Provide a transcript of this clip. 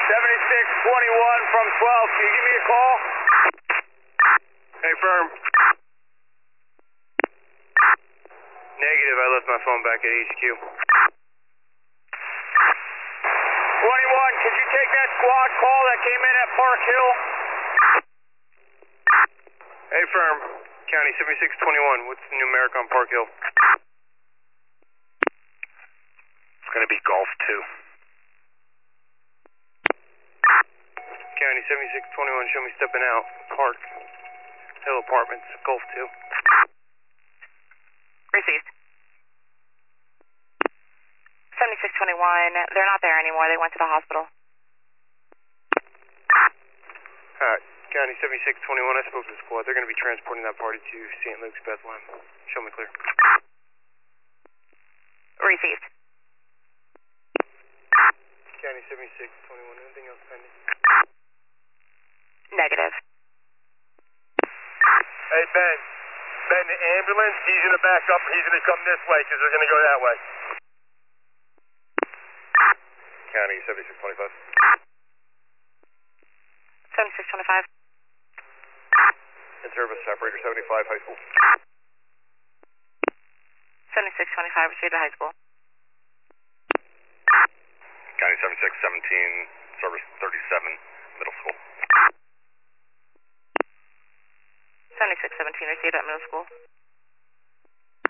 7621 from 12. Can you give me a call? Hey, firm. Negative, I left my phone back at HQ. 21, could you take that squad call that came in at Park Hill? Hey, firm. County 7621, what's the numeric on Park Hill? It's going to be Golf 2. County 7621, show me stepping out. Park Hill Apartments, Golf 2. Received. 7621, they're not there anymore. They went to the hospital. Alright, County 7621, I spoke to the squad. They're going to be transporting that party to St. Luke's Bethlehem. Show me clear. Received. County 7621, anything else pending? Negative. Hey, Ben. Ben, the ambulance, he's going to back up. He's going to come this way because they're going to go that way. County 7625. 7625. In service, operator 75, high school. 7625, received at high school. County 7617, service 37, middle school. 7617, received at middle school.